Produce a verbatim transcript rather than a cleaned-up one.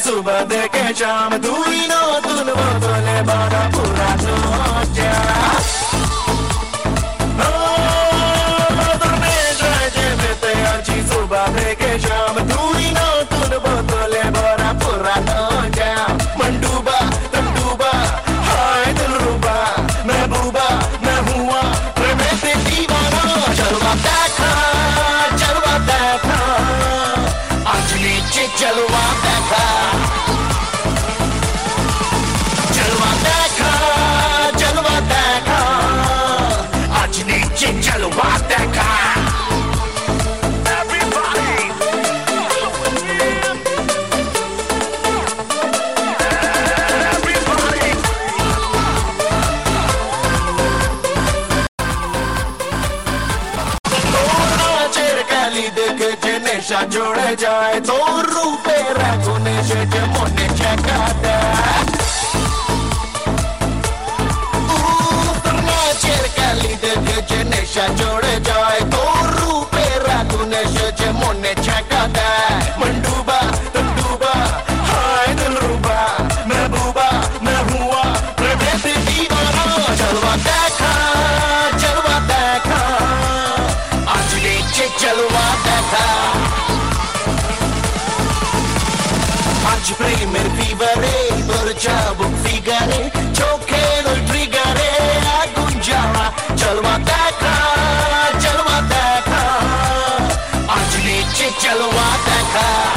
सुबह देखे शाम तू ही নতুন বোতলে ভরা পুরানো চা सुबह देखे शाम तू ही নতুন বোতলে ভরা পুরানো চা मंडूबा तंडूबा हाय दिलरुबा महबूबा मैं हुआ प्रेम से दीवाना चलवा देखा चलवा देखा आज नीचे चलवा देखा चलवा देखा चलवा देखा आज नीचे चलवा देखा नेशा जोड़े जाए तो रूपे रखने से मोने चकाता चिरकाली देखे नेशा जोड़े जाए तो रूपे रखने से मोने चकाता मंडूबा तंडूबा हाय दिलरुबा महबूबा मैं हुआ प्रेम से दीवाना चलवा देखा चलवा देखा आज नीचे चलवा देखा Oggi preme il vivere, porciamo figare, ciò che non trigare, aggiungiamo, chalwa dekha, chalwa dekha, oggi niche chalwa dekha.